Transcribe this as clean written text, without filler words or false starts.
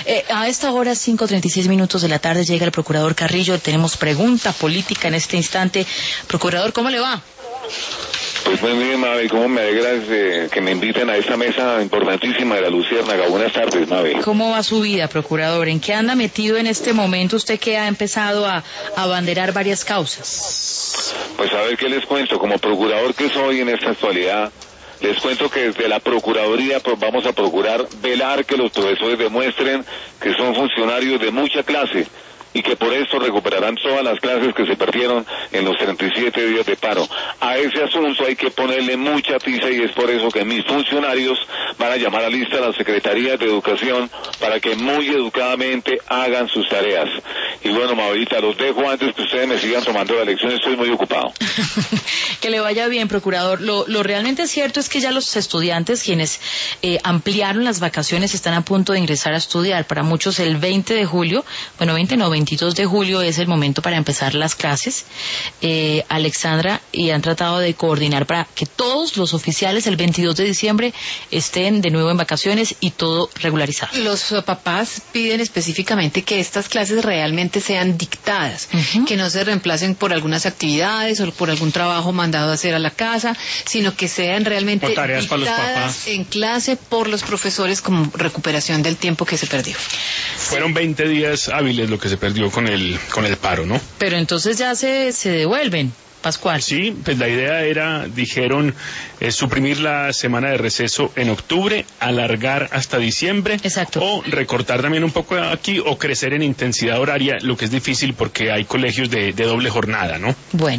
A esta hora, 5:36 de la tarde, llega el procurador Carrillo. Tenemos pregunta política en este instante. Procurador, ¿cómo le va? Pues muy bien, Mabe, ¿cómo me alegra que me inviten a esta mesa importantísima de la Luciérnaga? Buenas tardes, Mabe. ¿Cómo va su vida, procurador? ¿En qué anda metido en este momento usted que ha empezado a abanderar varias causas? Pues a ver qué les cuento, como procurador que soy en esta actualidad, les cuento que desde la Procuraduría pues vamos a procurar velar que los profesores demuestren que son funcionarios de mucha clase y que por eso recuperarán todas las clases que se perdieron en los 37 días de paro. A ese asunto hay que ponerle mucha tiza y es por eso que mis funcionarios van a llamar a lista a las secretarías de educación para que muy educadamente hagan sus tareas. Y bueno, Mabelita, los dejo antes que ustedes me sigan tomando la lección, estoy muy ocupado. Que le vaya bien, procurador. Lo realmente cierto es que ya los estudiantes, quienes ampliaron las vacaciones, están a punto de ingresar a estudiar. Para muchos el 22 de julio es el momento para empezar las clases, Alexandra, y han tratado de coordinar para que todos los oficiales el 22 de diciembre estén de nuevo en vacaciones y todo regularizado. Los papás piden específicamente que estas clases realmente sean dictadas, que no se reemplacen por algunas actividades o por algún trabajo mandado a hacer a la casa, sino que sean realmente tareas para los papás en clase por los profesores como recuperación del tiempo que se perdió. Fueron 20 días hábiles lo que se perdió con el paro, ¿no? Pero entonces ya se devuelven, Pascual. Sí, pues la idea era, dijeron, suprimir la semana de receso en octubre, alargar hasta diciembre. Exacto. O recortar también un poco aquí o crecer en intensidad horaria, lo que es difícil porque hay colegios de doble jornada, ¿no? Bueno.